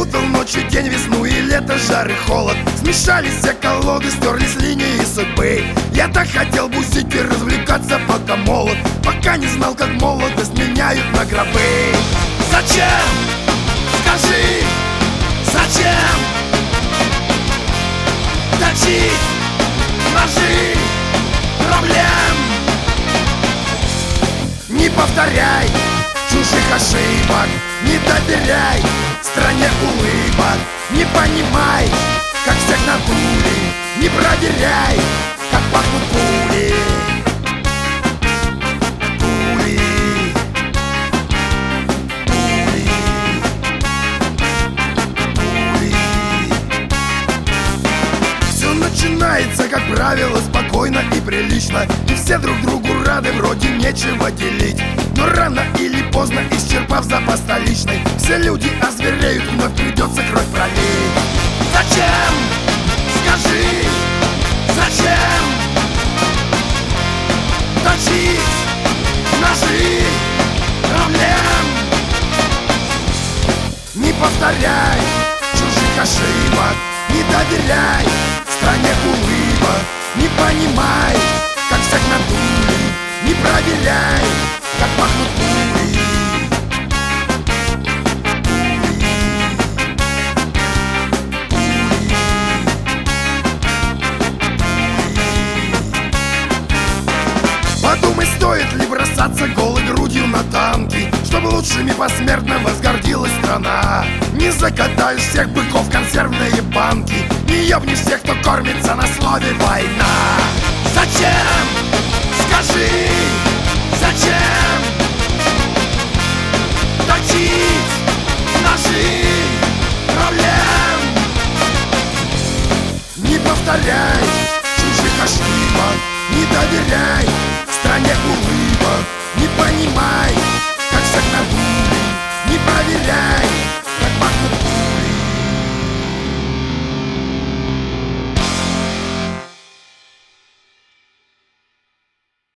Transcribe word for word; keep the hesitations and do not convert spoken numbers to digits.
Перепутал ночь и день, весну и лето, жар и холод. Смешались все колоды, стерлись линии судьбы. Я так хотел бусить и развлекаться, пока молод, пока не знал, как молодость меняют на гробы. Зачем? Скажи, зачем точить ножи проблем? Не повторяй чужих ошибок, не доверяй стране улыбок. Не понимай, как всех надули, не проверяй, как пахнут пули. Пули, пули, пули. Все начинается, как правило, спокойно и прилично, и все друг другу рады, вроде нечего делить. Но рано или поздно, исчерпав запас столичный, все люди озвереют, вновь придется кровь пролить. Зачем? Скажи, зачем точить ножи проблем? Не повторяй чужих ошибок, не доверяй стране улыбок. Не понимай, как всех надули, не проверяй, как пахнут пули. Подумай, стоит ли бросаться голой грудью на танки, чтобы лучшими посмертно возгордилась страна. Не закатаешь всех быков в консервные банки, не ёбнешь всех, кто кормится на слове война. Зачем? Скажи, зачем точить ножи проблем? Не повторяй чужих ошибок, не доверяй стране улыбок. Не понимай, как всех надули, не проверяй,